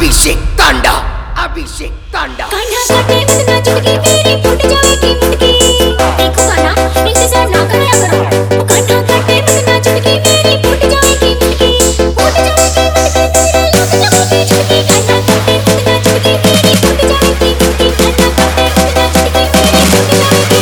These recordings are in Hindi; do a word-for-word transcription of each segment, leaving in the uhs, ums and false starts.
अभिषेक तांडा, अभिषेक तांडा। कान्हा काटे मत ना चुटकी मेरी फूट जाएगी मुटकी। देखो गाना इंतजार ना कराया करो। कान्हा काटे मत ना चुटकी मेरी फूट जाएगी मुटकी। फूट जाएगी मुटकी तेरे लग जाएगी चुटकी। कान्हा काटे मत ना चुटकी मेरी फूट जाएगी मुटकी। कान्हा काटे मत ना चुटकी मेरी फूट जाएगी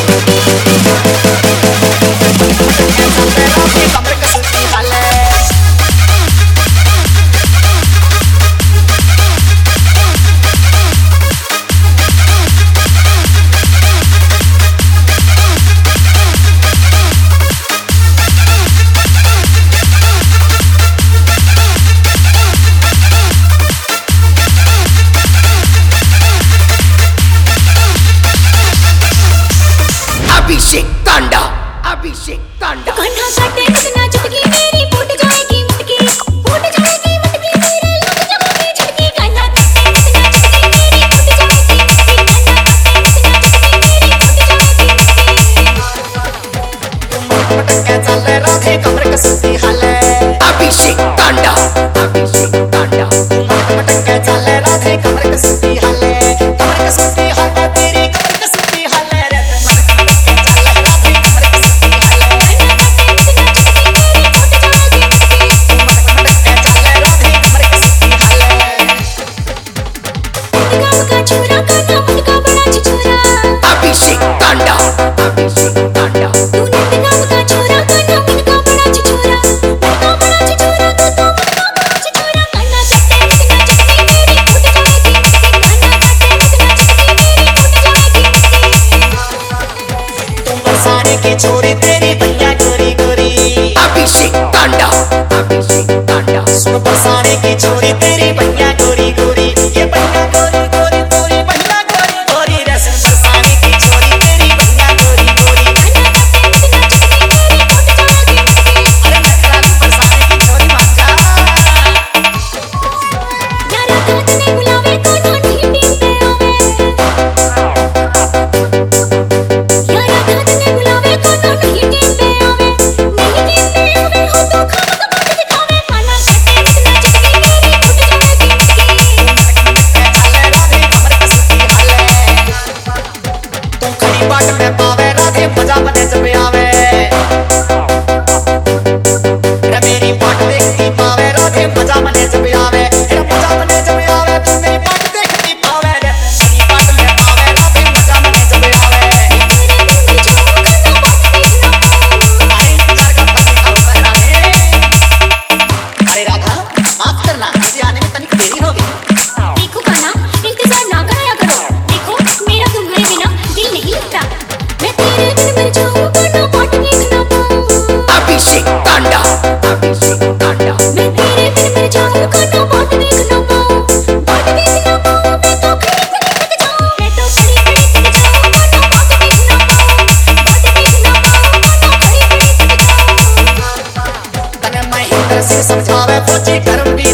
अभिषेक तांडा, अभिषेक तांडा। कान्हा काटे मत ना चुटकी मेरी फूट जाएगी मुटकी। फूट जाएगी मुटकी तेरे लग जाएगी चुटकी। कान्हा काटे मत ना चुटकी मेरी फूट जाएगी मुटकी। कान्हा काटे मत ना चुटकी मेरी फूट जाएगी मुटकी। मटके चल राधे कमर कसती हाले। अभिषेक तांडा, अभिषेक तांडा। मटके चल राधे कमर कसती हाले। कमर कसती हाले तेरी कमर कसती हाले रे। मटके चल राधे कमर कसती हाले। मटके चल राधे कमर कसती हाले। गाँव का छोरा कान्हा मुंडका बड़ा छिछोरा। अभिषेक तांडा, अभिषेक तांडा। तू नंद गाँव का छोरा कान्हा मुंडका बड़ा छिछोरा। मुंडका बड़ा छिछोरा तू तो मुंडका बड़ा छिछोरा। कान्हा काटे मत ना चुटकी मेरी फूट जाएगी मुटकी। कान्हा काटे मत ना चुटकी मेरी फूट जाएगी मुटकी। तुम बरसाने की छोरी तेरी भैया गोरी गोरी। अभिषेक तांडा, अभिषेक तांडा। सुन बरसाने की छोरी तेरी भैया गोरी गोरी। ये भैया गोरी गोरी गोरी भैया गोरी गोरी रे। सुन बरसाने की छोरी तेरी भैया गोरी गोरी। कान्हा काटे मत ना चुटकी मेरी फूट जाएगी मुटकी। अरे नखरा तू बरसाने की छोरी मान जा। यारा कांच ने बुलावे कान्हा नहीं टीम पे आवे। यारा कांच ने बुलावे कान्हा नहीं टीम पे आवे। नहीं टीम पे आवे हो तो खाम कमा के दिखावे। कान्हा काटे मत ना चुटकी मेरी फूट जाएगी मुटकी। चल राधे कमर कसती हाले। तुम खड़ी बाट में पावे राधे मजा बने जब आवे। रे मेरी बाट देखती पावे राधे मजा बने जब आवे। रे मजा बने जब आवे तू मेरी बाट देखती पावे रे। मेरी बाट में पावे राधे मजा बने जब आवे। तेरे बिन मर जाऊं कान्हा बाट देखना पाऊं। अरे इंतजार करता दिखाओ मैं राधे। अरे राधा माफ करना मुझे आने में तनिक देरी हो गई। देखो कान्हा इंतजार ना कराया करो। देखो मेरा तुम्हारे बिना दिल नहीं लगता। मैं तेरे बिन मर जाऊं कान्हा बाट देखना पाऊं। अभिषेक तांडा, अभिषेक तांडा। मैं तेरे बिन मर जाऊं कान्हा बाट देखना पाऊं। बाट देखना पाऊं मैं तो खड़ी खड़ी थक जाऊं। मैं तो खड़ी खड़ी थक जाऊं कान्हा बाट देखना पाऊं। बाट देखना पाऊं कान्हा खड़ी खड़ी थक जाऊं। तने महेंद्र सिंह समझावे फौजी कर्म भी